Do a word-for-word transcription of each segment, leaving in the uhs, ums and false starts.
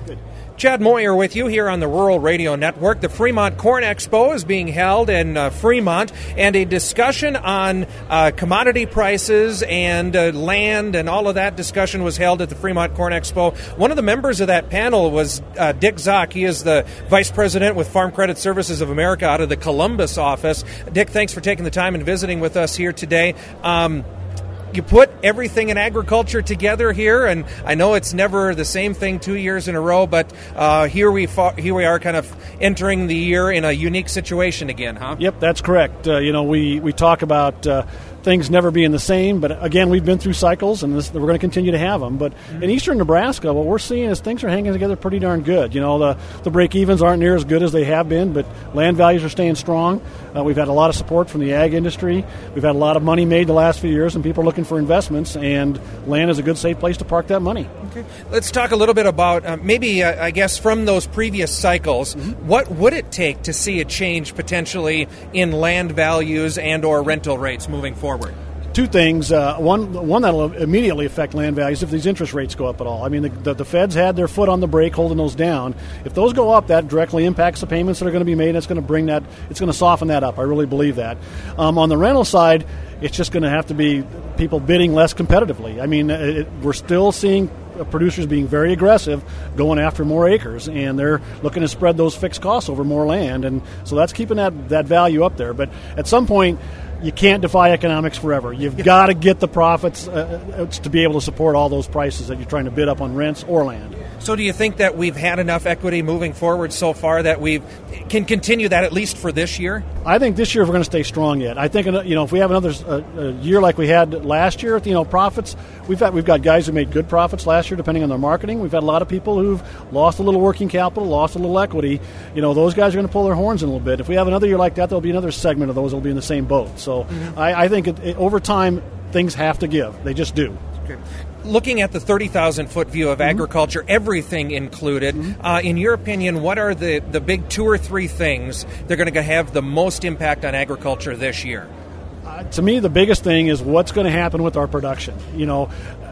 Good. Chad Moyer with you here on the Rural Radio Network. The Fremont Corn Expo is being held in uh, Fremont, and a discussion on uh, commodity prices and uh, land and all of that discussion was held at the Fremont Corn Expo. One of the members of that panel was uh, Dick Zock. He is the Vice President with Farm Credit Services of America out of the Columbus office. Dick, thanks for taking the time and visiting with us here today. Um, You put everything in agriculture together here, and I know it's never the same thing two years in a row, but uh, here we fa- here we are kind of entering the year in a unique situation again, huh? Yep, that's correct. Uh, you know, we, we talk about uh, things never being the same, but again, we've been through cycles, and this, we're going to continue to have them. But mm-hmm. in eastern Nebraska, what we're seeing is things are hanging together pretty darn good. You know, the, the break-evens aren't near as good as they have been, but land values are staying strong. Uh, we've had a lot of support from the ag industry. We've had a lot of money made the last few years, and people are looking for investments, and land is a good, safe place to park that money. Okay. Let's talk a little bit about uh, maybe, uh, I guess, from those previous cycles, mm-hmm. what would it take to see a change potentially in land values and or rental rates moving forward? Two things. Uh, one, one that will immediately affect land values if these interest rates go up at all. I mean, the, the, the Feds had their foot on the brake holding those down. If those go up, that directly impacts the payments that are going to be made. It's going to bring that, it's going to soften that up. I really believe that. Um, on the rental side, it's just going to have to be people bidding less competitively. I mean, it, we're still seeing producers being very aggressive, going after more acres, and they're looking to spread those fixed costs over more land, and so that's keeping that, that value up there. But at some point, you can't defy economics forever. You've yeah. got to get the profits uh, to be able to support all those prices that you're trying to bid up on rents or land. So do you think that we've had enough equity moving forward so far that we can continue that at least for this year? I think this year we're going to stay strong yet. I think, you know, if we have another uh, year like we had last year, you know, profits, we've got, we've got guys who made good profits last year depending on their marketing. We've had a lot of people who've lost a little working capital, lost a little equity. You know, those guys are going to pull their horns in a little bit. If we have another year like that, there'll be another segment of those that will be in the same boat. So mm-hmm. I, I think it, it, over time, things have to give. They just do. Okay. Looking at the thirty thousand foot view of mm-hmm. agriculture, everything included, mm-hmm. uh, in your opinion, what are the, the big two or three things that are going to have the most impact on agriculture this year? Uh, to me, the biggest thing is what's going to happen with our production. You know,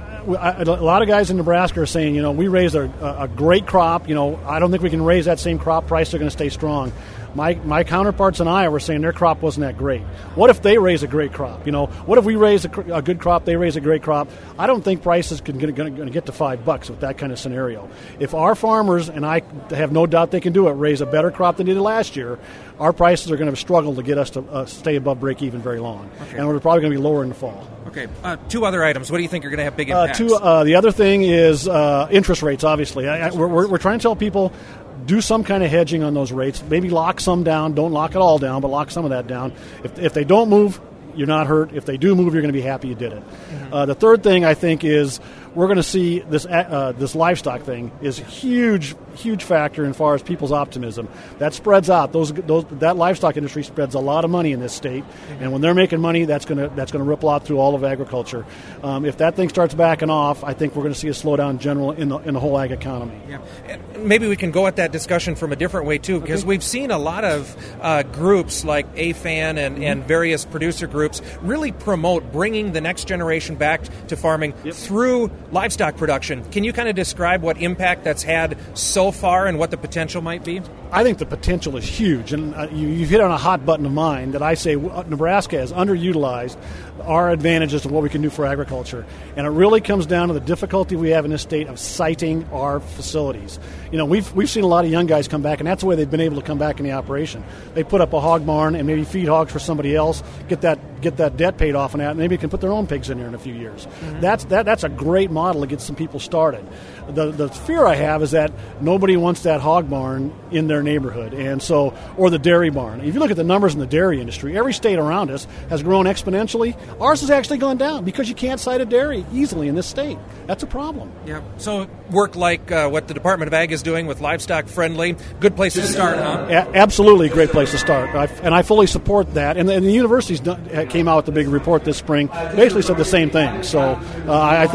I, a lot of guys in Nebraska are saying, you know, we raised a, a great crop. You know, I don't think we can raise that same crop price. They're going to stay strong. My my counterparts in Iowa were saying their crop wasn't that great. What if they raise a great crop? You know, what if we raise a, a good crop, they raise a great crop? I don't think prices can going to get to five bucks with that kind of scenario. If our farmers, and I have no doubt they can do it, raise a better crop than they did last year, our prices are going to struggle to get us to uh, stay above break even very long, okay. and we're probably going to be lower in the fall. Okay. Uh, two other items. What do you think are going to have big impacts? Uh, two, uh, the other thing is uh, interest rates. Obviously, I, I, we're, we're trying to tell people, do some kind of hedging on those rates. Maybe lock some down. Don't lock it all down, but lock some of that down. If, if they don't move, you're not hurt. If they do move, you're going to be happy you did it. Mm-hmm. Uh, the third thing, I think, is we're going to see this uh, this livestock thing is a huge, huge factor as far as people's optimism. That spreads out. Those, those that livestock industry spreads a lot of money in this state, mm-hmm. and when they're making money, that's going to that's going to ripple out through all of agriculture. Um, if that thing starts backing off, I think we're going to see a slowdown in general in the in the whole ag economy. Yeah, and maybe we can go at that discussion from a different way too, because okay. we've seen a lot of uh, groups like A F A N and, mm-hmm. and various producer groups really promote bringing the next generation back to farming yep. through livestock production. Can you kind of describe what impact that's had so far and what the potential might be? I think the potential is huge, and uh, you, you've hit on a hot button of mine that I say uh, Nebraska has underutilized our advantages of what we can do for agriculture, and it really comes down to the difficulty we have in this state of siting our facilities. You know, we've we've seen a lot of young guys come back, and that's the way they've been able to come back in the operation. They put up a hog barn and maybe feed hogs for somebody else, get that get that debt paid off on that, and maybe can put their own pigs in there in a few years. Mm-hmm. That's that that's a great model to get some people started. The the fear I have is that nobody wants that hog barn in their neighborhood, and so or the dairy barn. If you look at the numbers in the dairy industry, every state around us has grown exponentially. Ours has actually gone down because you can't site a dairy easily in this state. That's a problem. Yeah. So work like uh, what the Department of Ag is doing with livestock friendly, good place to start, huh? A- absolutely, a great place to start, I, and I fully support that. And the, and the universities done, came out with a big report this spring, basically said the same thing. So uh, I think that's where we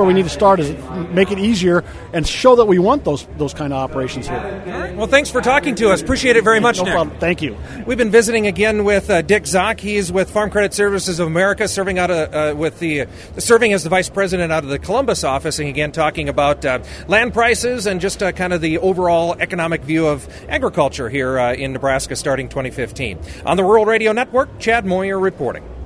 we need to start is make it easier and show that we want those those kind of operations here. All right. Well, thanks for talking to us. Appreciate it very much, no Nick. problem. Thank you. We've been visiting again with uh, Dick Zock. He's with Farm Credit Services of America, serving out of, uh, with the uh, serving as the vice president out of the Columbus office, and again talking about uh, land prices and just uh, kind of the overall economic view of agriculture here uh, in Nebraska starting twenty fifteen. On the Rural Radio Network, Chad Moyer reporting.